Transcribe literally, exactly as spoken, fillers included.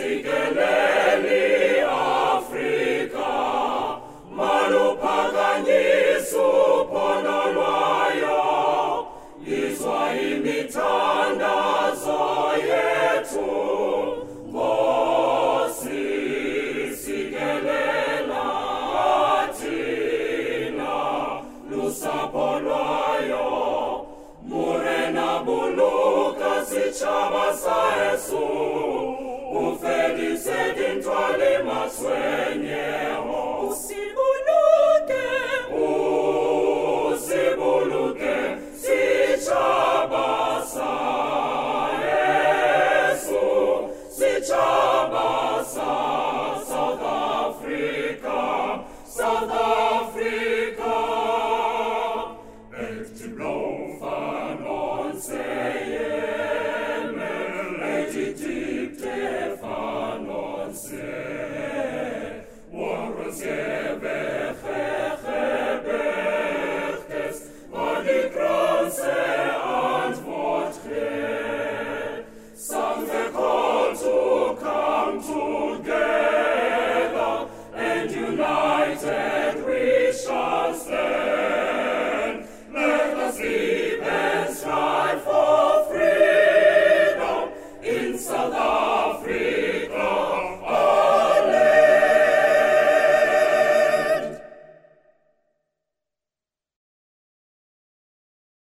sikeleli Afrika, maluphakanyisa uphondo lwayo, izwa imithandazo yethu, Nkosi sikelela thina, lusapho lwayo, murena buluka sitshaba sa Yesu, ufedise dintwali maswenyeho, usibuluke, usibuluke sitshaba sa Yesu, sitshaba sa South Africa, South Africa. Ethi blofa nonseyeme, ethi dikte fanonse, warros gebegegebechtes, maar die grootste antwoord geeft. Sounds the call to come together and unite.